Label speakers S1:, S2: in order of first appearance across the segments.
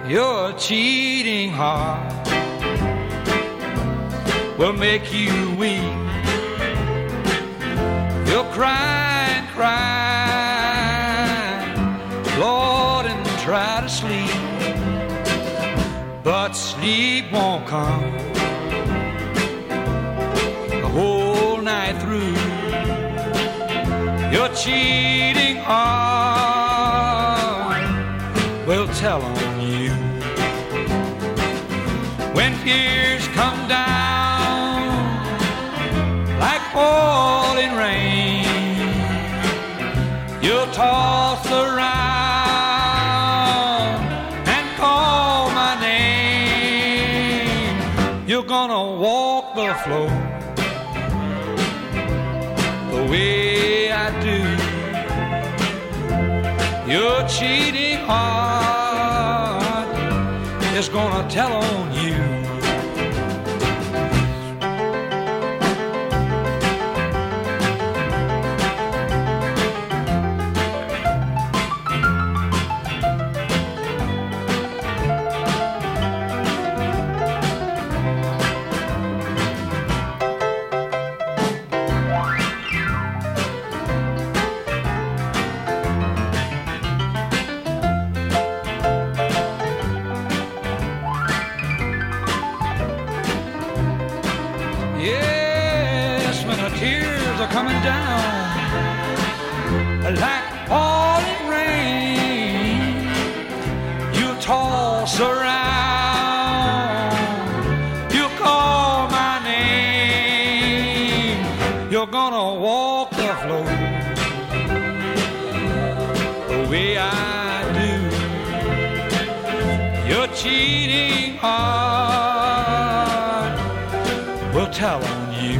S1: Your cheating heart will make you weep. You'll cry and cry, Lord, and try to sleep, but sleep won't come the whole night through. Your cheating heart will tell on you. When tears come down like falling rain, you'll toss around and call my name. You're gonna walk the floor the way I do. Your cheating heart is gonna tell on you. Tears are coming down like falling rain. You toss around, you call my name. You're gonna walk the floor the way I do. Your cheating heart will tell on you.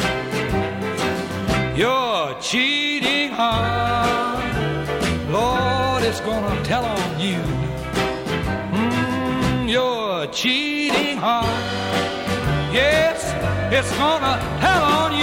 S1: Your cheating heart, Lord, it's gonna tell on you. Your cheating heart, yes, it's gonna tell on you.